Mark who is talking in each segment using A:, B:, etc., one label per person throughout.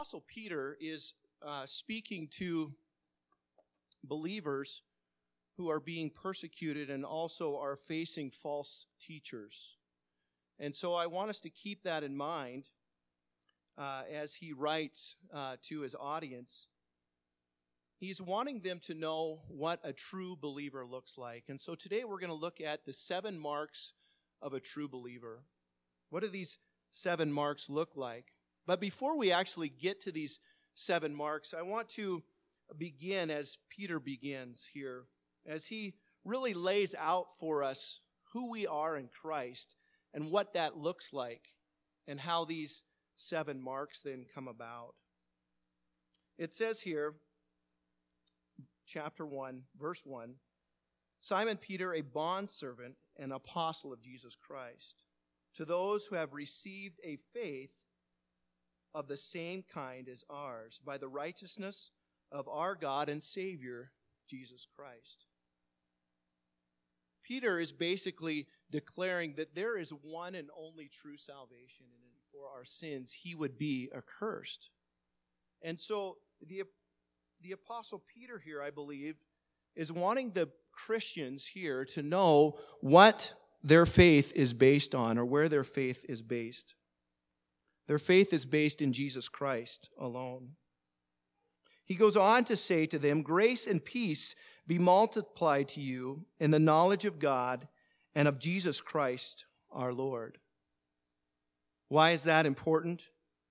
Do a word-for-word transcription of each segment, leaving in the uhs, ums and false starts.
A: Apostle Peter is uh, speaking to believers who are being persecuted and also are facing false teachers. And so I want us to keep that in mind uh, as he writes uh, to his audience. He's wanting them to know what a true believer looks like. And so today we're going to look at the seven marks of a true believer. What do these seven marks look like? But before we actually get to these seven marks, I want to begin as Peter begins here, as he really lays out for us who we are in Christ and what that looks like and how these seven marks then come about. It says here, chapter one, verse one, Simon Peter, a bondservant and apostle of Jesus Christ, to those who have received a faith of the same kind as ours, by the righteousness of our God and Savior, Jesus Christ. Peter is basically declaring that there is one and only true salvation, and for our sins he would be accursed. And so the, the Apostle Peter here, I believe, is wanting the Christians here to know what their faith is based on, or where their faith is based. Their faith is based in Jesus Christ alone. He goes on to say to them, grace and peace be multiplied to you in the knowledge of God and of Jesus Christ our Lord. Why is that important?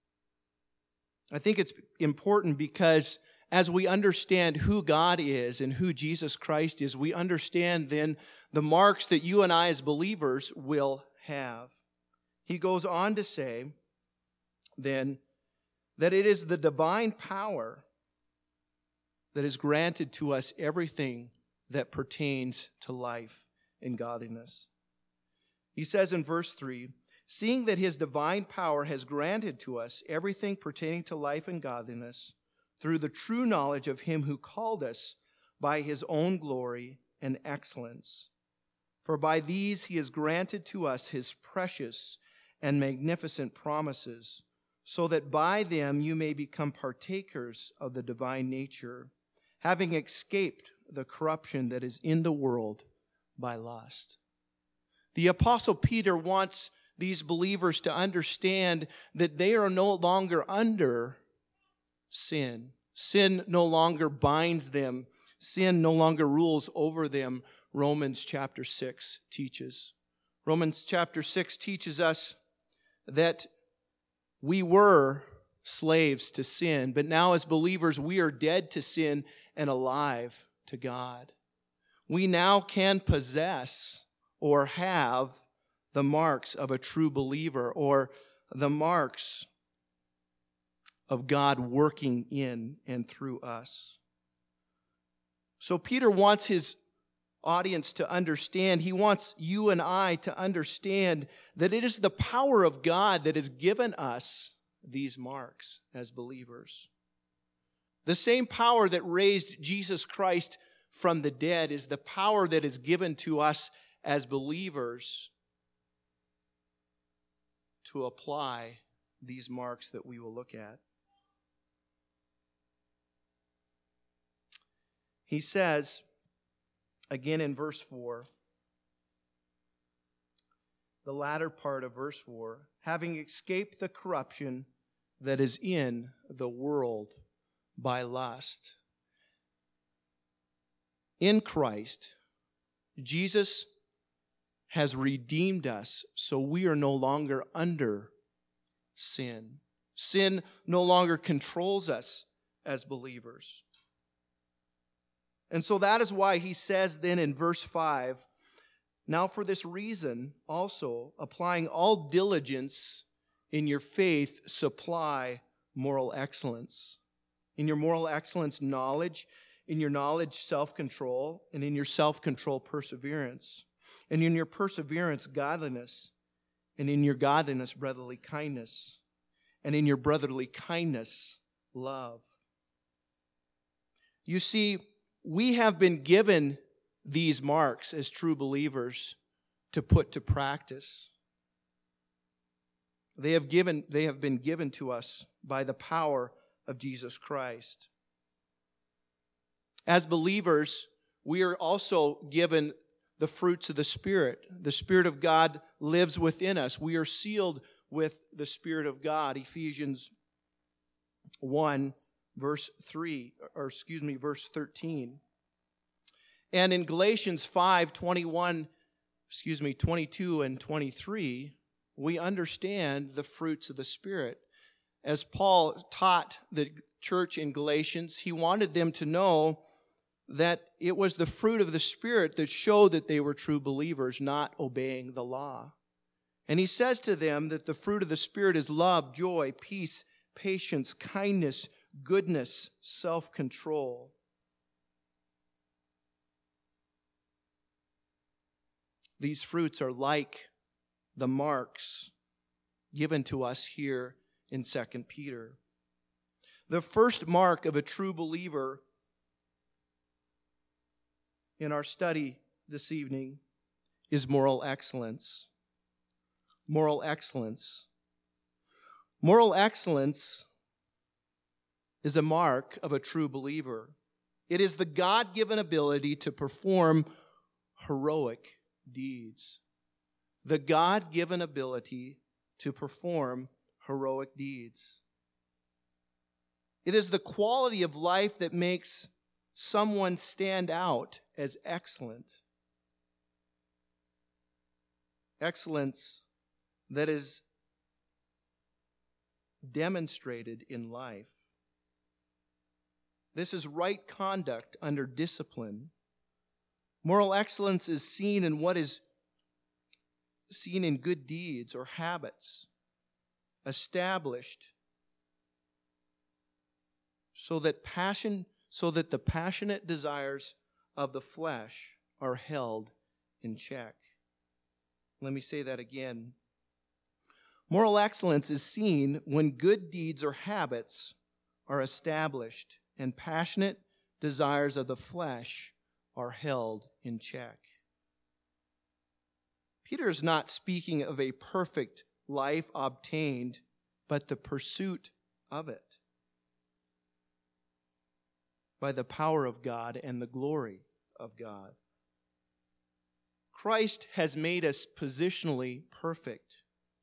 A: I think it's important because as we understand who God is and who Jesus Christ is, we understand then the marks that you and I as believers will have. He goes on to say, then, that it is the divine power that has granted to us everything that pertains to life and godliness. He says in verse three, seeing that his divine power has granted to us everything pertaining to life and godliness through the true knowledge of him who called us by his own glory and excellence. For by these he has granted to us his precious and magnificent promises, so that by them you may become partakers of the divine nature, having escaped the corruption that is in the world by lust. The Apostle Peter wants these believers to understand that they are no longer under sin. Sin no longer binds them. Sin no longer rules over them, Romans chapter six teaches. Romans chapter six teaches us that we were slaves to sin, but now as believers, we are dead to sin and alive to God. We now can possess or have the marks of a true believer, or the marks of God working in and through us. So Peter wants his audience to understand, he wants you and I to understand that it is the power of God that has given us these marks as believers. The same power that raised Jesus Christ from the dead is the power that is given to us as believers to apply these marks that we will look at. He says, again in verse four, the latter part of verse four, having escaped the corruption that is in the world by lust. In Christ, Jesus has redeemed us, so we are no longer under sin. Sin no longer controls us as believers. And so that is why he says then in verse five, now for this reason also, applying all diligence in your faith, supply moral excellence. In your moral excellence, knowledge. In your knowledge, self-control. And in your self-control, perseverance. And in your perseverance, godliness. And in your godliness, brotherly kindness. And in your brotherly kindness, love. You see, we have been given these marks as true believers to put to practice. They have given, they have been given to us by the power of Jesus Christ. As believers, we are also given the fruits of the Spirit. The Spirit of God lives within us. We are sealed with the Spirit of God. Ephesians one, verse three, or excuse me, verse thirteen. And in Galatians five, twenty-one, excuse me, twenty-two and twenty-three, we understand the fruits of the Spirit. As Paul taught the church in Galatians, he wanted them to know that it was the fruit of the Spirit that showed that they were true believers, not obeying the law. And he says to them that the fruit of the Spirit is love, joy, peace, patience, kindness, goodness, self-control. These fruits are like the marks given to us here in Second Peter. The first mark of a true believer in our study this evening is moral excellence. Moral excellence. Moral excellence is a mark of a true believer. It is the God-given ability to perform heroic deeds. The God-given ability to perform heroic deeds. It is the quality of life that makes someone stand out as excellent. Excellence that is demonstrated in life. This is right conduct under discipline. Moral excellence is seen in what is seen in good deeds or habits, established so that passion, so that the passionate desires of the flesh are held in check. Let me say that again. Moral excellence is seen when good deeds or habits are established and passionate desires of the flesh are held in check. Peter is not speaking of a perfect life obtained, but the pursuit of it by the power of God and the glory of God. Christ has made us positionally perfect.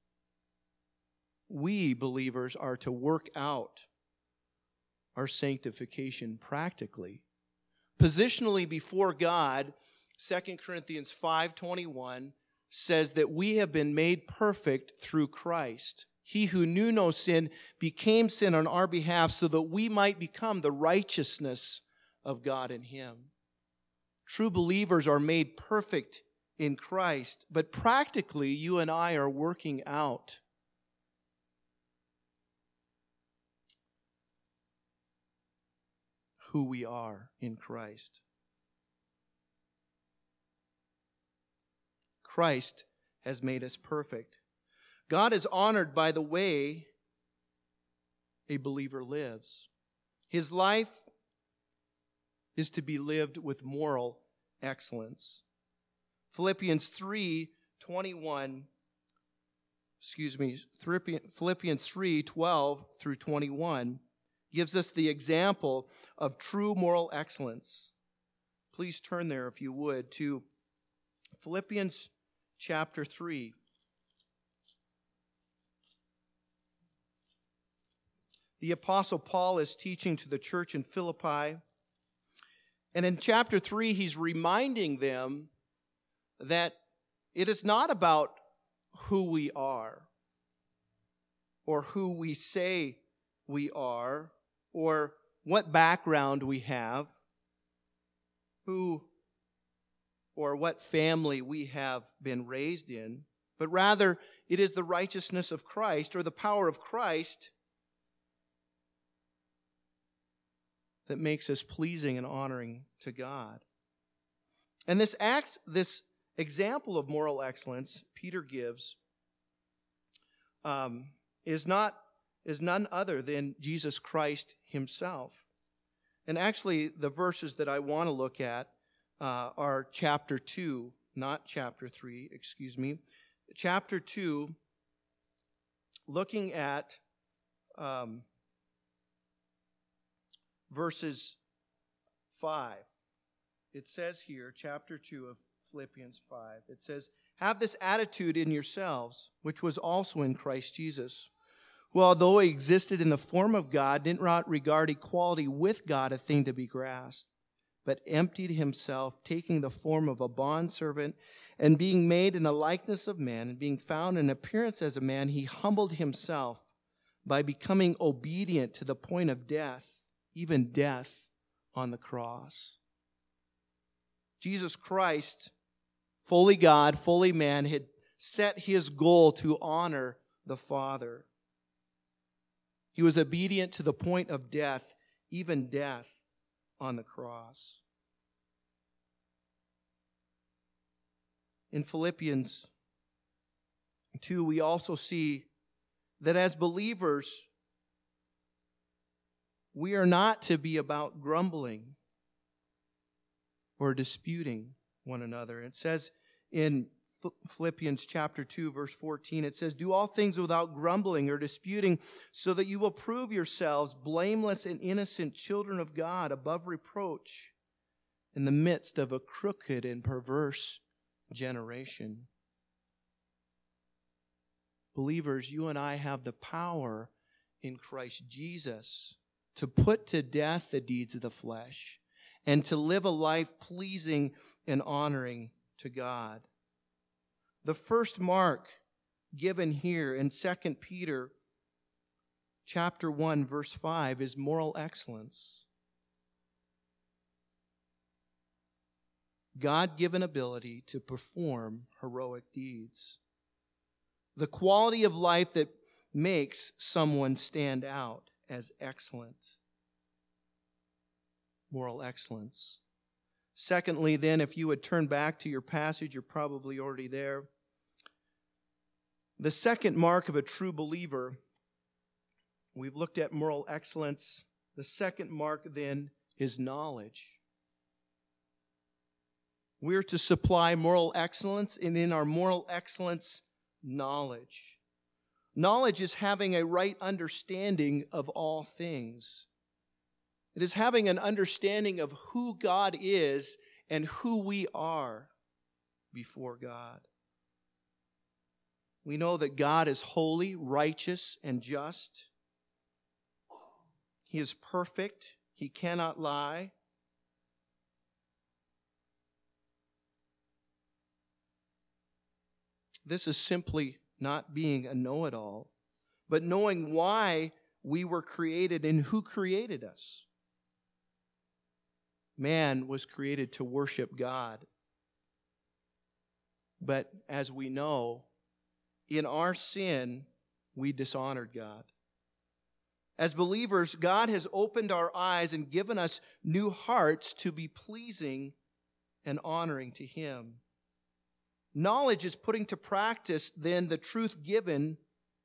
A: We, believers, are to work out our sanctification practically. Positionally before God, Second Corinthians five twenty-one says that we have been made perfect through Christ. He who knew no sin became sin on our behalf so that we might become the righteousness of God in Him. True believers are made perfect in Christ, but practically you and I are working out who we are in Christ. Christ has made us perfect. God is honored by the way a believer lives. His life is to be lived with moral excellence. Philippians three twenty-one, excuse me, Philippians three twelve through twenty-one gives us the example of true moral excellence. Please turn there, if you would, to Philippians chapter three. The Apostle Paul is teaching to the church in Philippi. And in chapter three, he's reminding them that it is not about who we are or who we say we are or what background we have, who or what family we have been raised in, but rather it is the righteousness of Christ or the power of Christ that makes us pleasing and honoring to God. And this act, this example of moral excellence Peter gives um, is not is none other than Jesus Christ Himself. And actually, the verses that I want to look at uh, are chapter two, not chapter three, excuse me. Chapter two, looking at um, verses five. It says here, chapter two of Philippians five, it says, "Have this attitude in yourselves, which was also in Christ Jesus, who, although he existed in the form of God, did not regard equality with God a thing to be grasped, but emptied himself, taking the form of a bondservant, and being made in the likeness of man, and being found in appearance as a man, he humbled himself by becoming obedient to the point of death, even death on the cross." Jesus Christ, fully God, fully man, had set his goal to honor the Father. He was obedient to the point of death, even death on the cross. In Philippians two, we also see that as believers, we are not to be about grumbling or disputing one another. It says in Philippians chapter two, verse fourteen, it says, "Do all things without grumbling or disputing, so that you will prove yourselves blameless and innocent children of God, above reproach, in the midst of a crooked and perverse generation." Believers, you and I have the power in Christ Jesus to put to death the deeds of the flesh and to live a life pleasing and honoring to God. The first mark given here in Second Peter chapter one, verse five is moral excellence. God-given ability to perform heroic deeds. The quality of life that makes someone stand out as excellent. Moral excellence. Secondly, then, if you would turn back to your passage, you're probably already there. The second mark of a true believer, we've looked at moral excellence. The second mark, then, is knowledge. We're to supply moral excellence, and in our moral excellence, knowledge. Knowledge is having a right understanding of all things. It is having an understanding of who God is and who we are before God. We know that God is holy, righteous, and just. He is perfect. He cannot lie. This is simply not being a know-it-all, but knowing why we were created and who created us. Man was created to worship God. But as we know, in our sin, we dishonored God. As believers, God has opened our eyes and given us new hearts to be pleasing and honoring to Him. Knowledge is putting to practice, then, the truth given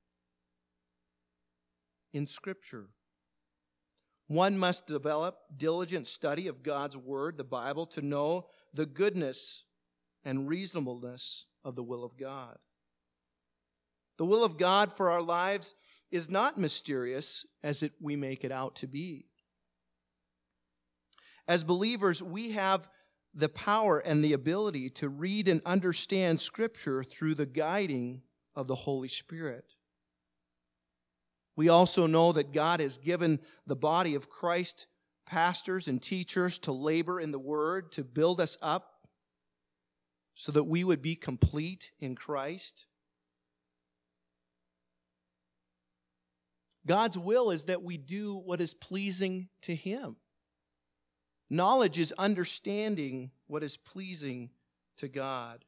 A: in Scripture. One must develop diligent study of God's Word, the Bible, to know the goodness and reasonableness of the will of God. The will of God for our lives is not mysterious as it, we make it out to be. As believers, we have the power and the ability to read and understand Scripture through the guiding of the Holy Spirit. We also know that God has given the body of Christ pastors and teachers to labor in the Word, to build us up so that we would be complete in Christ. God's will is that we do what is pleasing to Him. Knowledge is understanding what is pleasing to God.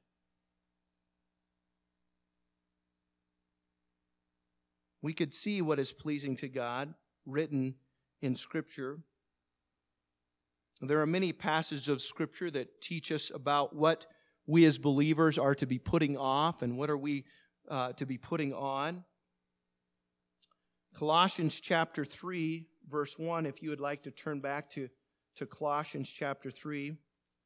A: We could see what is pleasing to God written in Scripture. There are many passages of Scripture that teach us about what we as believers are to be putting off and what are we uh, to be putting on. Colossians chapter three, verse one, if you would like to turn back to, to Colossians chapter three.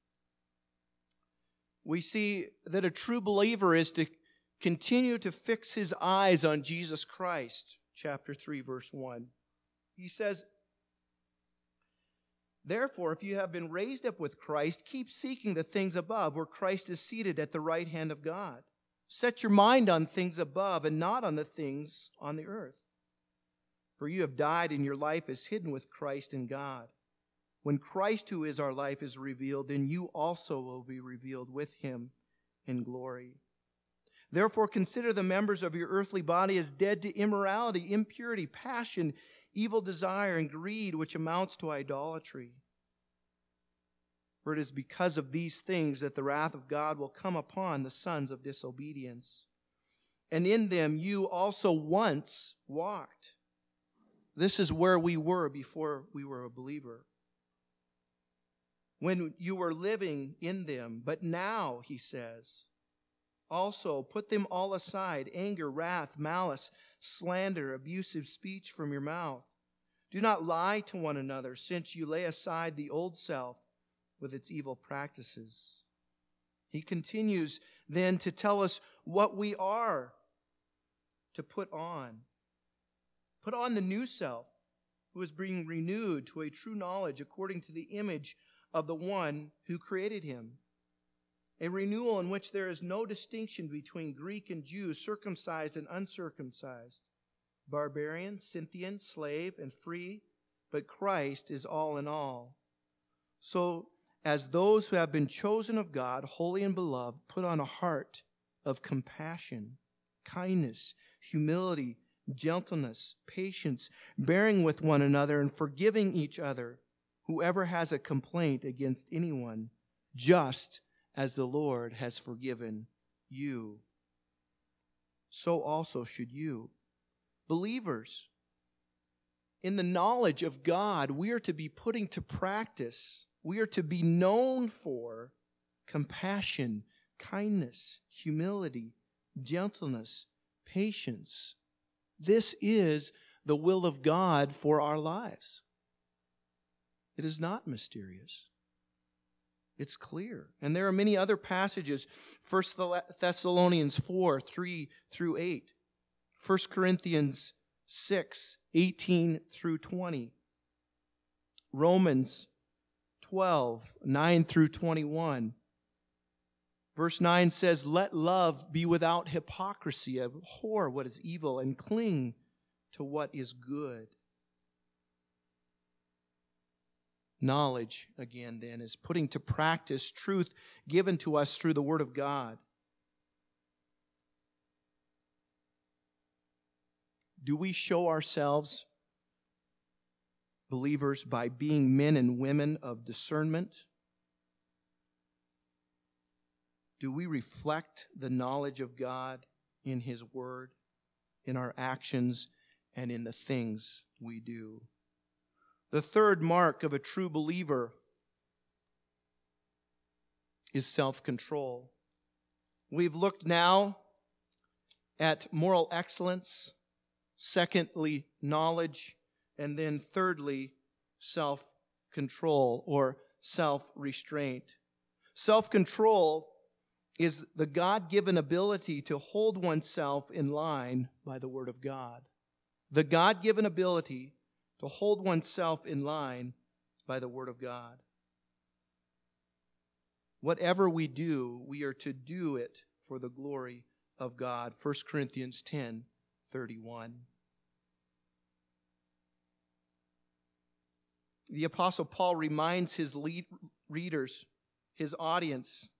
A: We see that a true believer is to continue to fix his eyes on Jesus Christ. Chapter three, verse one. He says, Therefore, if you have been raised up with Christ, keep seeking the things above, where Christ is seated at the right hand of God. Set your mind on things above and not on the things on the earth. For you have died, and your life is hidden with Christ in God. When Christ, who is our life, is revealed, then you also will be revealed with him in glory. Therefore, consider the members of your earthly body as dead to immorality, impurity, passion, evil desire, and greed, which amounts to idolatry. For it is because of these things that the wrath of God will come upon the sons of disobedience. And in them you also once walked. This is where we were before we were a believer. When you were living in them. But now, he says, also put them all aside, anger, wrath, malice, slander, abusive speech from your mouth. Do not lie to one another, since you lay aside the old self with its evil practices. He continues then to tell us what we are to put on. Put on the new self, who is being renewed to a true knowledge according to the image of the one who created him. A renewal in which there is no distinction between Greek and Jew, circumcised and uncircumcised, barbarian, Scythian, slave, and free, but Christ is all in all. So, as those who have been chosen of God, holy and beloved, put on a heart of compassion, kindness, humility, gentleness, patience, bearing with one another and forgiving each other, whoever has a complaint against anyone, just as the Lord has forgiven you, so also should you. Believers, in the knowledge of God, we are to be putting to practice, we are to be known for compassion, kindness, humility, gentleness, patience. This is the will of God for our lives. It is not mysterious. It's clear. And there are many other passages. First Thessalonians four, three through eight. First Corinthians six, eighteen through twenty. Romans twelve, nine through twenty-one. Verse nine says, let love be without hypocrisy, abhor what is evil, and cling to what is good. Knowledge, again, then, is putting to practice truth given to us through the Word of God. Do we show ourselves believers by being men and women of discernment? Do we reflect the knowledge of God in His Word, in our actions, and in the things we do? The third mark of a true believer is self-control. We've looked now at moral excellence, secondly, knowledge, and then thirdly, self-control or self-restraint. Self-control is the God-given ability to hold oneself in line by the Word of God. The God-given ability to hold oneself in line by the Word of God. Whatever we do, we are to do it for the glory of God. First Corinthians ten, thirty-one. The Apostle Paul reminds his lead readers, his audience,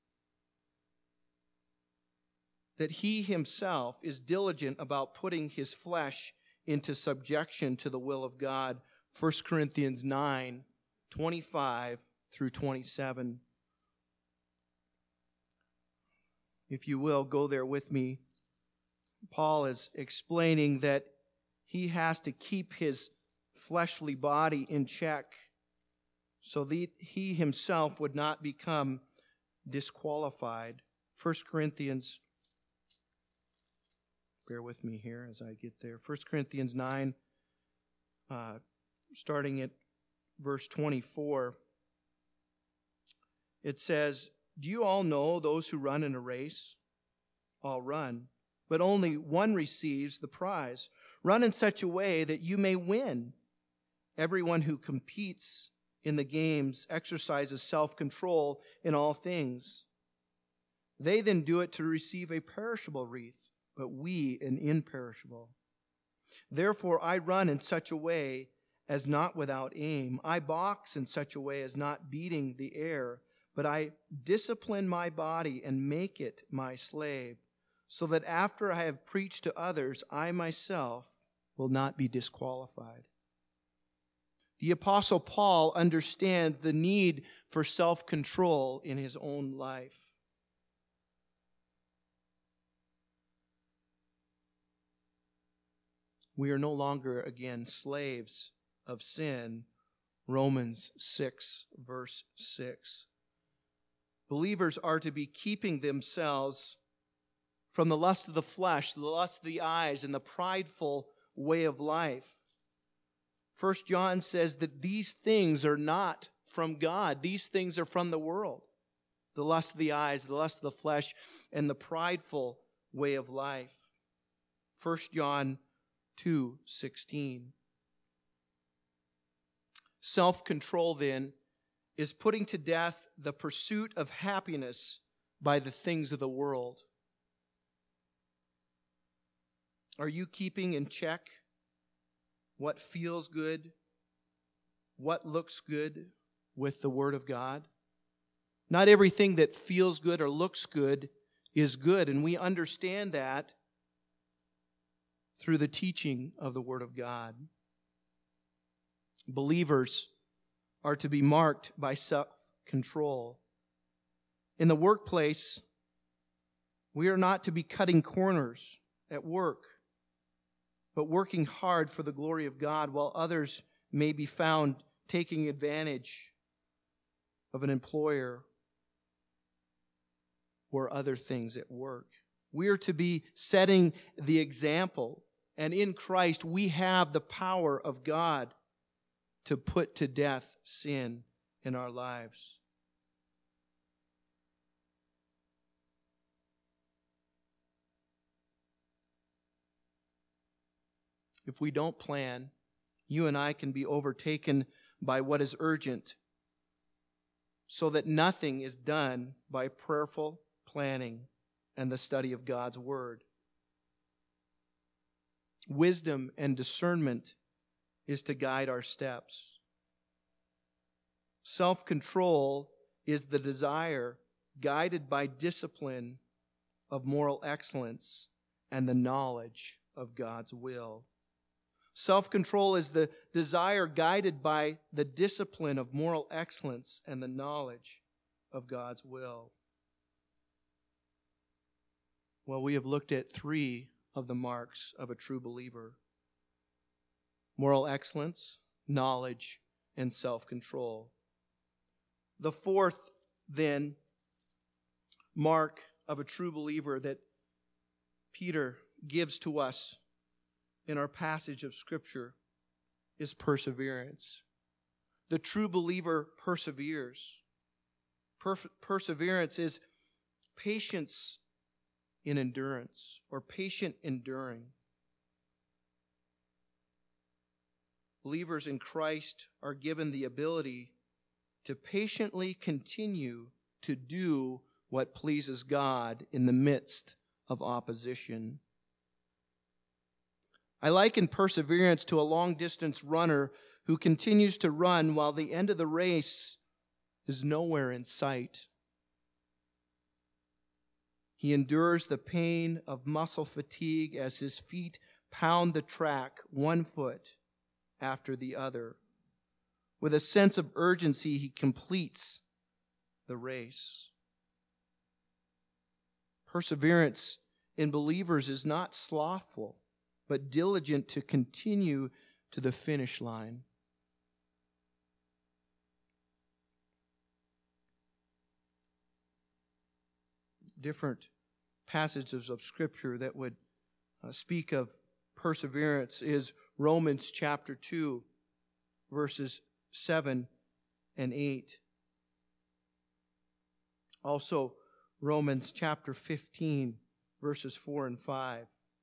A: that he himself is diligent about putting his flesh into subjection to the will of God. First Corinthians nine, twenty-five through twenty-seven. If you will, go there with me. Paul is explaining that he has to keep his fleshly body in check so that he himself would not become disqualified. First Corinthians Bear with me here as I get there. First Corinthians nine, uh, starting at verse twenty-four. It says, do you all know those who run in a race? All run, but only one receives the prize. Run in such a way that you may win. Everyone who competes in the games exercises self-control in all things. They then do it to receive a perishable wreath, but we an imperishable. Therefore I run in such a way as not without aim. I box in such a way as not beating the air, but I discipline my body and make it my slave, so that after I have preached to others, I myself will not be disqualified. The Apostle Paul understands the need for self-control in his own life. We are no longer, again, slaves of sin. Romans six, verse six. Believers are to be keeping themselves from the lust of the flesh, the lust of the eyes, and the prideful way of life. First John says that these things are not from God. These things are from the world. The lust of the eyes, the lust of the flesh, and the prideful way of life. First John two sixteen. Self-control, then, is putting to death the pursuit of happiness by the things of the world. Are you keeping in check what feels good, what looks good with the Word of God? Not everything that feels good or looks good is good, and we understand that through the teaching of the Word of God. Believers are to be marked by self-control. In the workplace, we are not to be cutting corners at work, but working hard for the glory of God, while others may be found taking advantage of an employer or other things at work. We are to be setting the example, and in Christ we have the power of God to put to death sin in our lives. If we don't plan, you and I can be overtaken by what is urgent, so that nothing is done by prayerful planning and the study of God's Word. Wisdom and discernment is to guide our steps. Self-control is the desire, guided by discipline, of moral excellence and the knowledge of God's will. Self-control is the desire guided by the discipline of moral excellence and the knowledge of God's will. Well, we have looked at three of the marks of a true believer: moral excellence, knowledge, and self-control. The fourth, then, mark of a true believer that Peter gives to us in our passage of Scripture is perseverance. The true believer perseveres. Per- perseverance is patience in endurance, or patient enduring. Believers in Christ are given the ability to patiently continue to do what pleases God in the midst of opposition. I liken perseverance to a long-distance runner who continues to run while the end of the race is nowhere in sight. He endures the pain of muscle fatigue as his feet pound the track one foot after the other. With a sense of urgency, he completes the race. Perseverance in believers is not slothful, but diligent to continue to the finish line. Different passages of Scripture that would uh, speak of perseverance is Romans chapter two, verses seven and eight. Also, Romans chapter fifteen, verses four and five.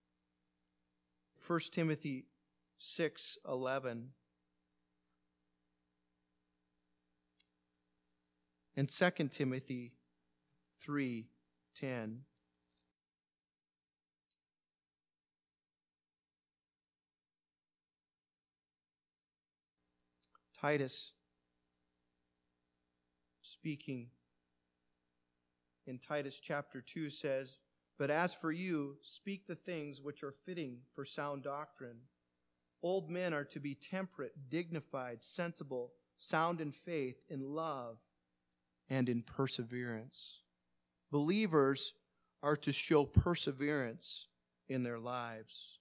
A: First Timothy six eleven. and Second Timothy three ten. Titus, speaking in Titus chapter two, says, "But as for you, speak the things which are fitting for sound doctrine. Old men are to be temperate, dignified, sensible, sound in faith, in love, and in perseverance." Believers are to show perseverance in their lives.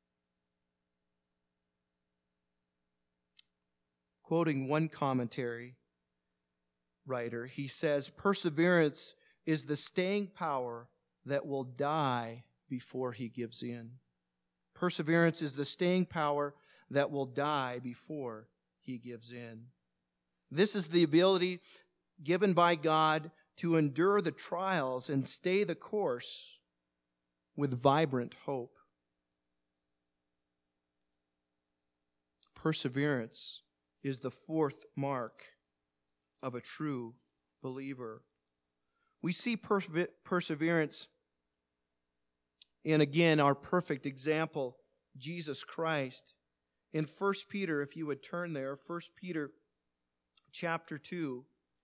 A: Quoting one commentary writer, he says, "Perseverance is the staying power that will die before he gives in." Perseverance is the staying power that will die before he gives in. This is the ability given by God to endure the trials and stay the course with vibrant hope. Perseverance is the fourth mark of a true believer. We see perse- perseverance in, again, our perfect example, Jesus Christ. In First Peter, if you would turn there, First Peter chapter two.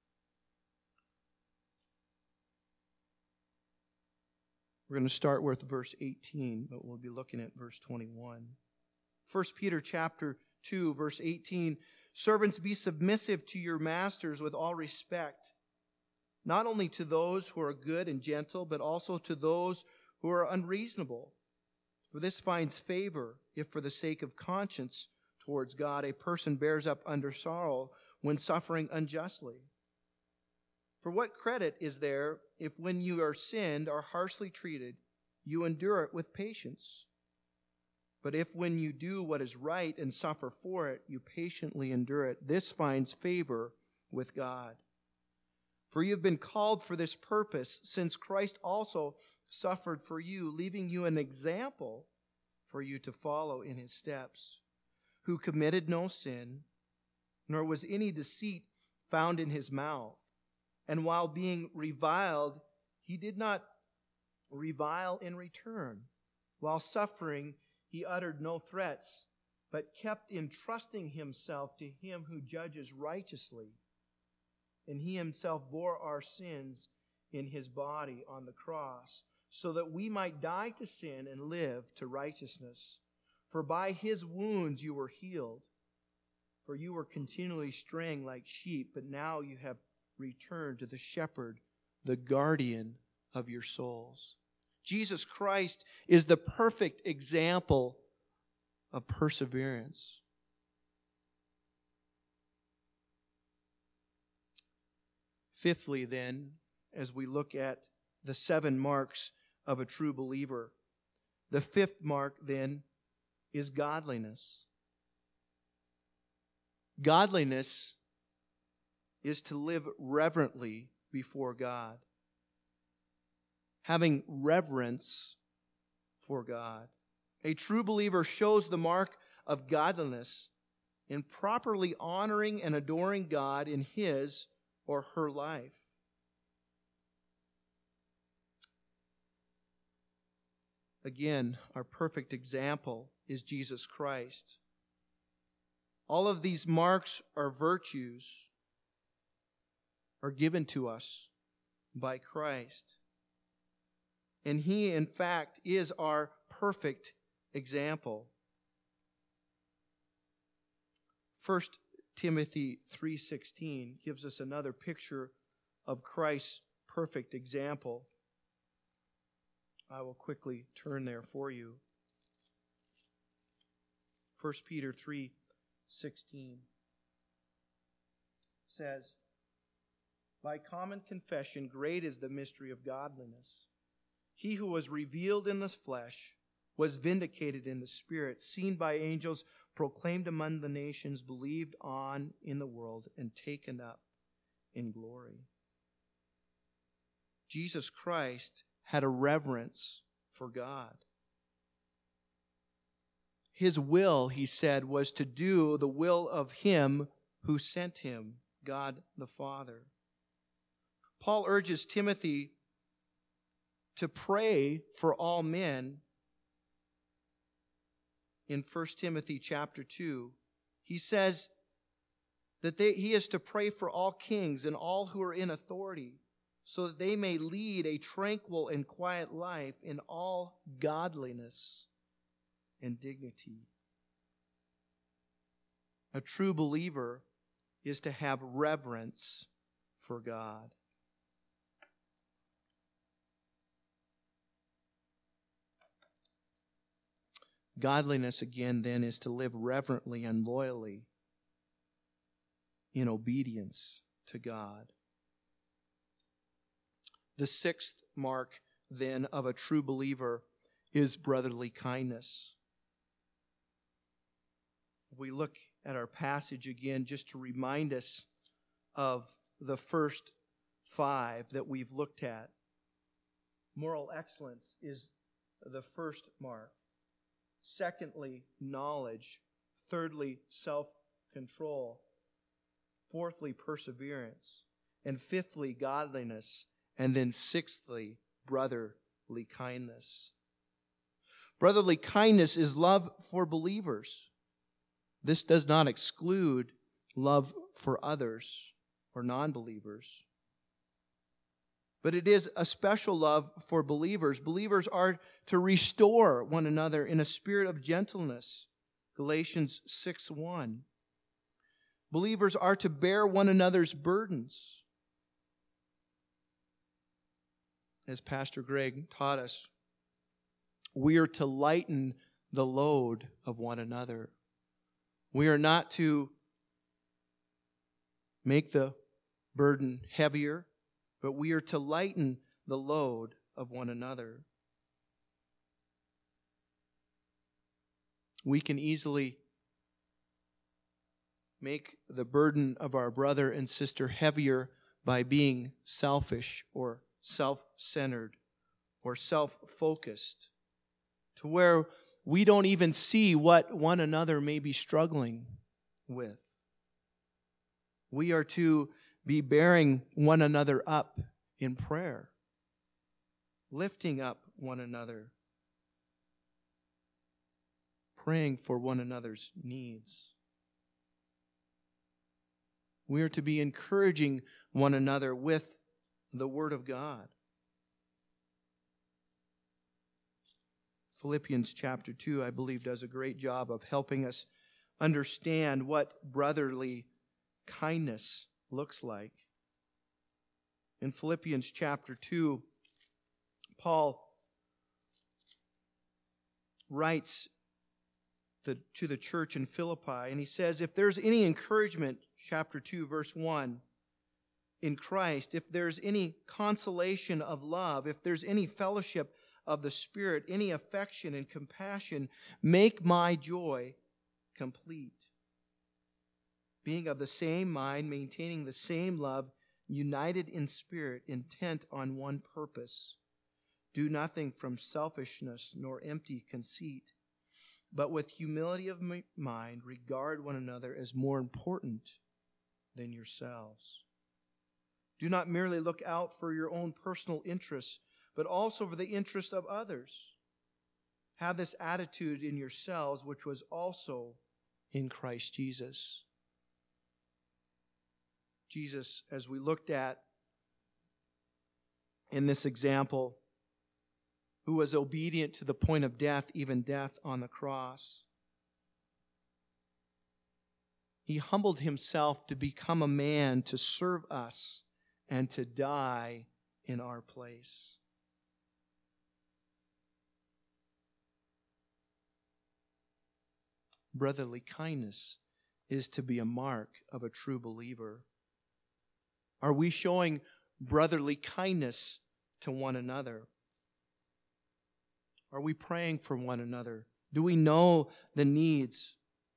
A: We're going to start with verse eighteen, but we'll be looking at verse twenty-one. First Peter chapter two, verse eighteen. "Servants, be submissive to your masters with all respect, not only to those who are good and gentle, but also to those who are unreasonable. For this finds favor if for the sake of conscience towards God a person bears up under sorrow when suffering unjustly. For what credit is there if when you are sinned, are harshly treated, you endure it with patience? But if when you do what is right and suffer for it, you patiently endure it, this finds favor with God. For you have been called for this purpose, since Christ also suffered for you, leaving you an example for you to follow in his steps, who committed no sin, nor was any deceit found in his mouth. And while being reviled, he did not revile in return. While suffering, he uttered no threats, but kept entrusting himself to him who judges righteously. And he himself bore our sins in his body on the cross, so that we might die to sin and live to righteousness. For by his wounds you were healed. For you were continually straying like sheep, but now you have returned to the shepherd, the guardian of your souls." Jesus Christ is the perfect example of perseverance. Fifthly, then, as we look at the seven marks of a true believer, the fifth mark, then, is godliness. Godliness is to live reverently before God, having reverence for God. A true believer shows the mark of godliness in properly honoring and adoring God in his or her life. Again, our perfect example is Jesus Christ. All of these marks or virtues are given to us by Christ. And he, in fact, is our perfect example. First Timothy three sixteen gives us another picture of Christ's perfect example. I will quickly turn there for you. First Peter three sixteen says, "By common confession, great is the mystery of godliness. He who was revealed in the flesh was vindicated in the spirit, seen by angels, proclaimed among the nations, believed on in the world, and taken up in glory." Jesus Christ had a reverence for God. His will, he said, was to do the will of him who sent him, God the Father. Paul urges Timothy to pray for all men. In First Timothy chapter two, he says that they, he is to pray for all kings and all who are in authority, so that they may lead a tranquil and quiet life in all godliness and dignity. A true believer is to have reverence for God. Godliness, again, then, is to live reverently and loyally in obedience to God. The sixth mark, then, of a true believer is brotherly kindness. We look at our passage again just to remind us of the first five that we've looked at. Moral excellence is the first mark. Secondly, knowledge. Thirdly, self-control. Fourthly, perseverance. And fifthly, godliness. And then sixthly, brotherly kindness. Brotherly kindness is love for believers. This does not exclude love for others or non-believers. But it is a special love for believers. Believers are to restore one another in a spirit of gentleness. Galatians six one. Believers are to bear one another's burdens. As Pastor Greg taught us, we are to lighten the load of one another. We are not to make the burden heavier, but we are to lighten the load of one another. We can easily make the burden of our brother and sister heavier by being selfish or self-centered or self-focused, to where we don't even see what one another may be struggling with. We are to be bearing one another up in prayer, lifting up one another, praying for one another's needs. We are to be encouraging one another with the Word of God. Philippians chapter two, I believe, does a great job of helping us understand what brotherly kindness looks like. In Philippians chapter two, Paul writes the, to the church in Philippi, and he says, if there's any encouragement, chapter two, verse one, in Christ, if there's any consolation of love, if there's any fellowship of the Spirit, any affection and compassion, make my joy complete. Being of the same mind, maintaining the same love, united in spirit, intent on one purpose. Do nothing from selfishness nor empty conceit, but with humility of mind, regard one another as more important than yourselves. Do not merely look out for your own personal interests, but also for the interest of others. Have this attitude in yourselves, which was also in Christ Jesus. Jesus, as we looked at in this example, who was obedient to the point of death, even death on the cross. He humbled himself to become a man to serve us and to die in our place. Brotherly kindness is to be a mark of a true believer. Are we showing brotherly kindness to one another? Are we praying for one another? Do we know the needs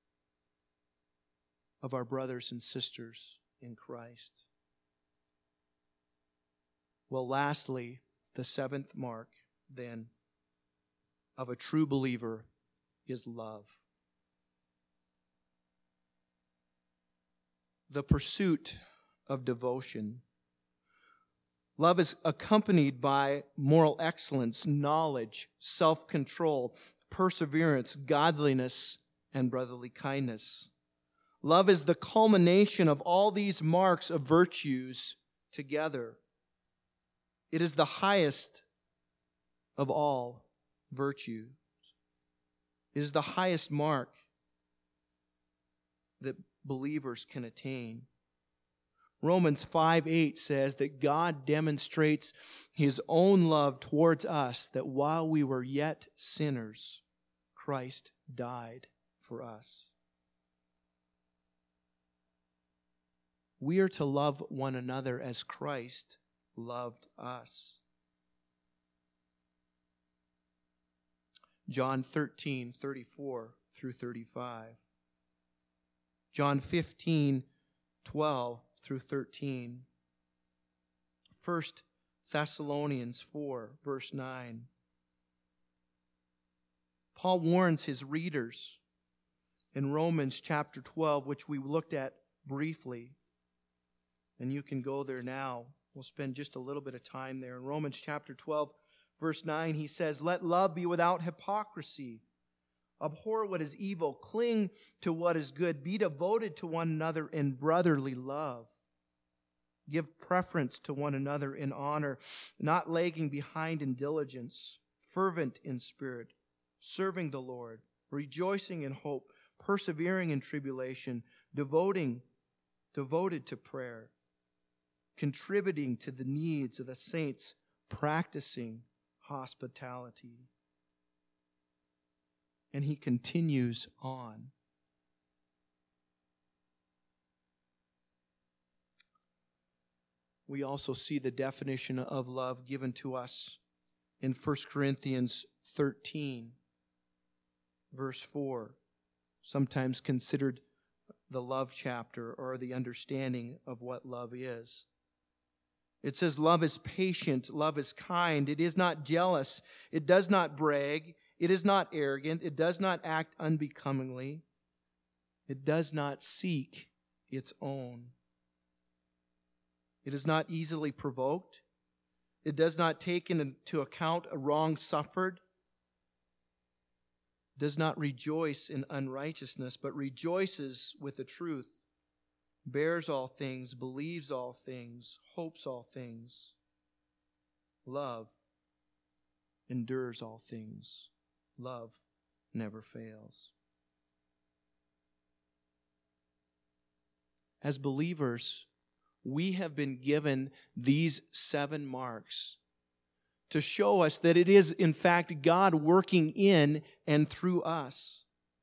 A: of our brothers and sisters in Christ? Well, lastly, the seventh mark, then, of a true believer is love. The pursuit of devotion. Love is accompanied by moral excellence, knowledge, self-control, perseverance, godliness, and brotherly kindness. Love is the culmination of all these marks of virtues together. It is the highest of all virtues. It is the highest mark that believers can attain. Romans five eight says that God demonstrates His own love towards us, that while we were yet sinners, Christ died for us. We are to love one another as Christ loved us. John thirteen thirty-four through thirty-five. John fifteen twelve through thirteen. First Thessalonians four, verse nine. Paul warns his readers in Romans chapter twelve, which we looked at briefly. And you can go there now. We'll spend just a little bit of time there. In Romans chapter twelve, verse nine, he says, "Let love be without hypocrisy. Abhor what is evil. Cling to what is good. Be devoted to one another in brotherly love. Give preference to one another in honor, not lagging behind in diligence, fervent in spirit, serving the Lord, rejoicing in hope, persevering in tribulation, devoting, devoted to prayer, contributing to the needs of the saints, practicing hospitality." And he continues on. We also see the definition of love given to us in First Corinthians thirteen, verse four, sometimes considered the love chapter or the understanding of what love is. It says, "Love is patient, love is kind, it is not jealous, it does not brag, it is not arrogant, it does not act unbecomingly, it does not seek its own. It is not easily provoked, it does not take into account a wrong suffered, does not rejoice in unrighteousness, but rejoices with the truth, bears all things, believes all things, hopes all things. Love endures all things. Love never fails." As believers, we have been given these seven marks to show us that it is, in fact, God working in and through us.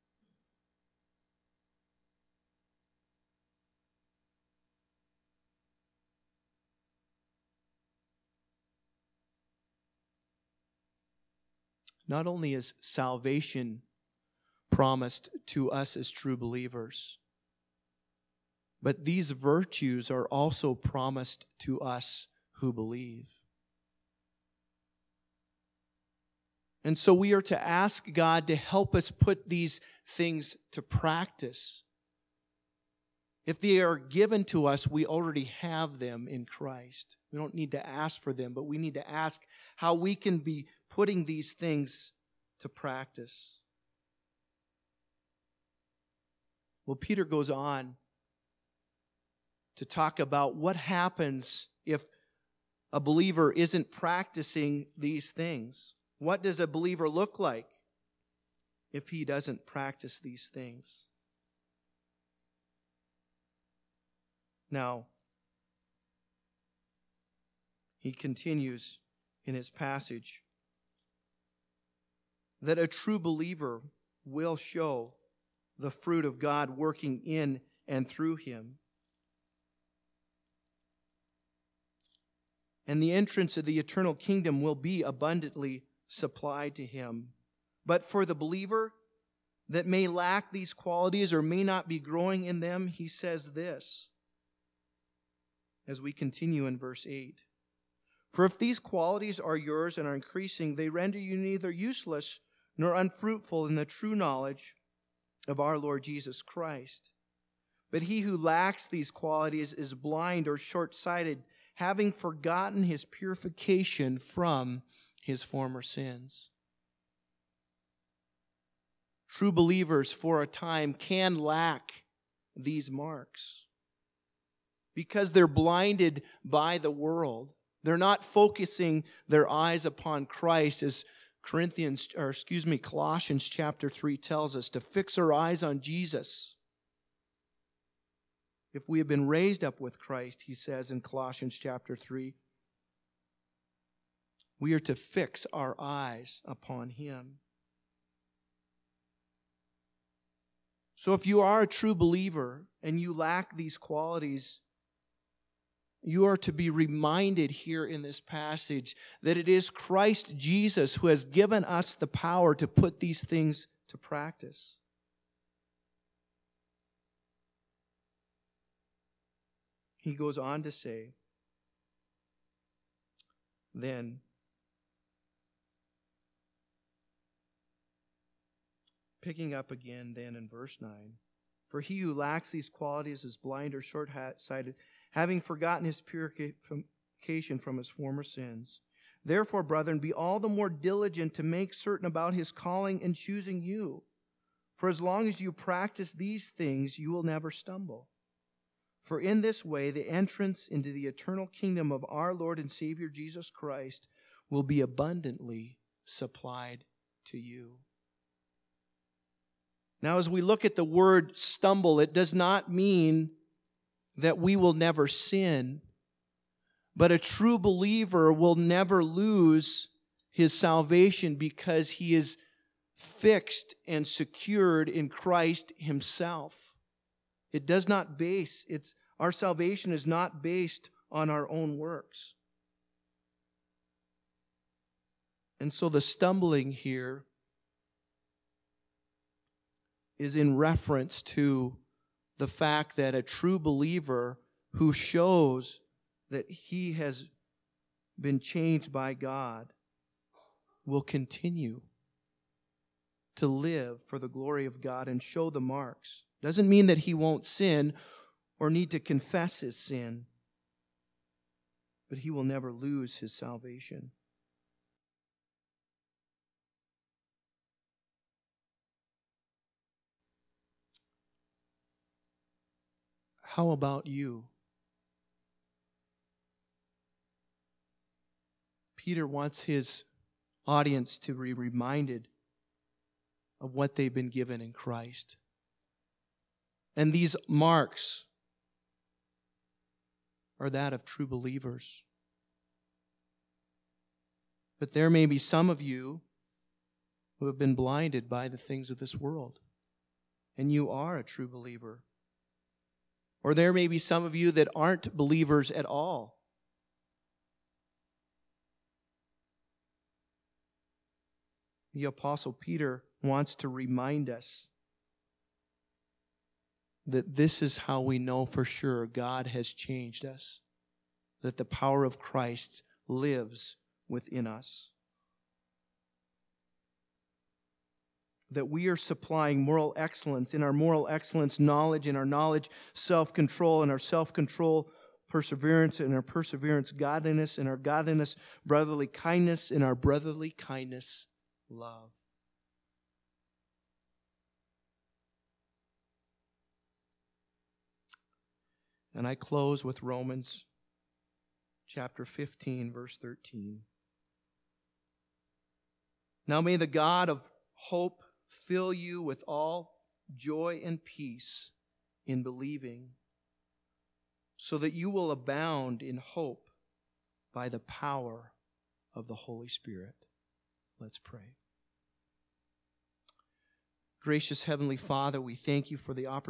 A: Not only is salvation promised to us as true believers, but these virtues are also promised to us who believe. And so we are to ask God to help us put these things to practice. If they are given to us, we already have them in Christ. We don't need to ask for them, but we need to ask how we can be putting these things to practice. Well, Peter goes on to talk about what happens if a believer isn't practicing these things. What does a believer look like if he doesn't practice these things? Now, he continues in his passage that a true believer will show the fruit of God working in and through him. And the entrance of the eternal kingdom will be abundantly supplied to him. But for the believer that may lack these qualities or may not be growing in them, he says this, as we continue in verse eight. "For if these qualities are yours and are increasing, they render you neither useless nor unfruitful in the true knowledge of our Lord Jesus Christ. But he who lacks these qualities is blind or short-sighted, having forgotten his purification from his former sins. True believers for a time can lack these marks because they're blinded by the world. They're not focusing their eyes upon Christ, as Corinthians, or excuse me, Colossians chapter three tells us, to fix our eyes on Jesus. If we have been raised up with Christ, he says in Colossians chapter three, we are to fix our eyes upon him. So if you are a true believer and you lack these qualities, you are to be reminded here in this passage that it is Christ Jesus who has given us the power to put these things to practice. He goes on to say, then, picking up again then in verse nine, for he who lacks these qualities is blind or short-sighted, having forgotten his purification from his former sins. Therefore, brethren, be all the more diligent to make certain about his calling and choosing you. For as long as you practice these things, you will never stumble. For in this way, the entrance into the eternal kingdom of our Lord and Savior Jesus Christ will be abundantly supplied to you. Now, as we look at the word stumble, it does not mean that we will never sin, but a true believer will never lose his salvation because he is fixed and secured in Christ himself. It does not base, it's, our salvation is not based on our own works. And so the stumbling here is in reference to the fact that a true believer who shows that he has been changed by God will continue to live for the glory of God and show the marks. Doesn't mean that he won't sin or need to confess his sin, but he will never lose his salvation. How about you? Peter wants his audience to be reminded of what they've been given in Christ. And these marks are that of true believers. But there may be some of you who have been blinded by the things of this world, and you are a true believer. Or there may be some of you that aren't believers at all. The Apostle Peter wants to remind us that this is how we know for sure God has changed us, that the power of Christ lives within us, that we are supplying moral excellence, in our moral excellence, knowledge, in our knowledge, self-control, in our self-control, perseverance, in our perseverance, godliness, in our godliness, brotherly kindness, in our brotherly kindness, love. And I close with Romans chapter fifteen, verse thirteen. Now may the God of hope fill you with all joy and peace in believing, so that you will abound in hope by the power of the Holy Spirit. Let's pray. Gracious Heavenly Father, we thank you for the opportunity